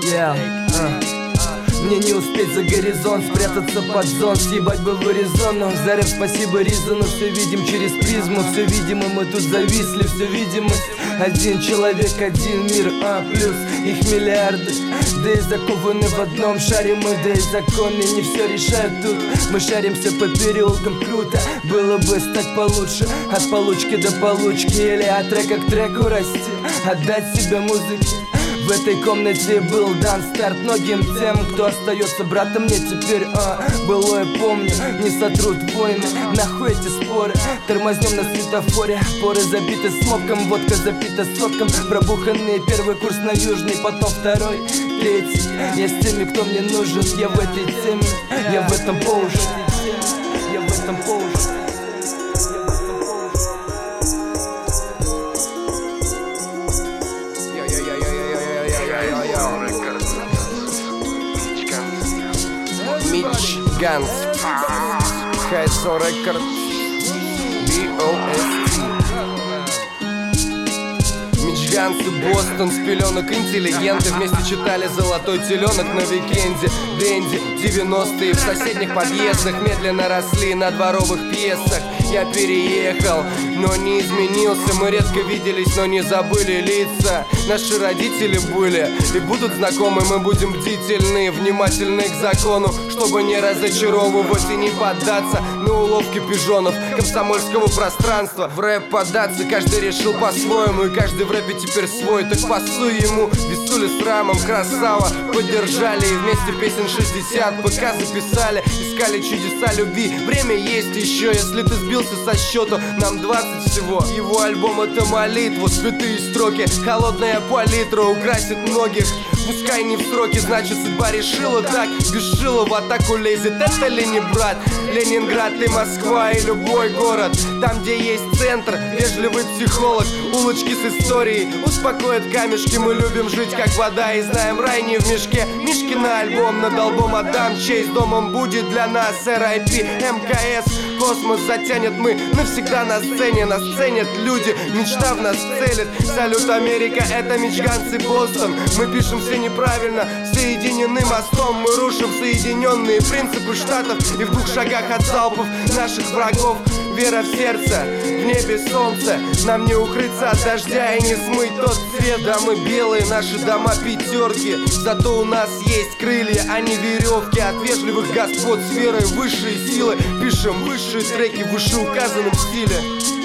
Мне не успеть за горизонт, спрятаться под зон, съебать бы в Аризону. Заряд, спасибо Ризану, все видим через призму. Все видимо, мы тут зависли, все видимость. Один человек, один мир, плюс их миллиарды. Да и закованы в одном шаре мы, да и законы не все решают тут. Мы шаримся по переулкам, круто было бы стать получше. От получки до получки или от трека к треку расти. Отдать себя музыке. В этой комнате был дан старт многим тем, кто остается братом мне теперь. Былое помню, не сотрут войны, нахуй эти споры. Тормознем на светофоре, поры забиты смоком, водка запита сотком. Пробуханный первый курс на южный, потом второй, третий. Я с теми, кто мне нужен, я в этой теме, я в этом по уши. Я в этом по уши. Мич Ганс, Хайсо Рекорд, BOST. Мич Ганс и Бостон, с пеленок интеллигенты вместе читали «Золотой теленок» на викенде. Дэнди, 90-е в соседних подъездах медленно росли на дворовых пьесах. Я переехал, но не изменился. Мы редко виделись, но не забыли лица. Наши родители были и будут знакомы. Мы будем бдительны, внимательны к закону, чтобы не разочаровывать и не поддаться на уловки пижонов комсомольского пространства. В рэп поддаться каждый решил по-своему, и каждый в рэпе теперь свой. Так пасуй ему, Висули с Рамом, красава. Поддержали и вместе песен 60 ПК записали, искали чудеса любви. Время есть еще, если ты сбился со счету, нам 20 всего. Его альбом — это молитва, святые строки, холодная палитра украсит многих. Пускай не в сроки, значит судьба решила так. Бесшила в атаку лезет, это ли не брат? Ленинград и Москва и любой город, там где есть центр, вежливый психолог. Улочки с историей успокоят камешки. Мы любим жить как вода и знаем рай не в мешке. Мишкина альбом над албом отдам честь. Домом будет для нас RIP, МКС. Космос затянет, мы навсегда на сцене. Нас ценят люди, мечта в нас целит. Салют, Америка, это Мич Ганс и Бостон. Мы пишем все неправильно, соединены мостом. Мы рушим соединенные принципы штатов. И в 2 шагах от залпов наших врагов вера в сердце, в небе солнце. Нам не укрыться от дождя и не смыть тот цвет. Да мы белые, наши дома пятерки. Зато у нас есть крылья, а не веревки. От вежливых господ с верой высшие силы пишем высшие треки в вышеуказанном стиле.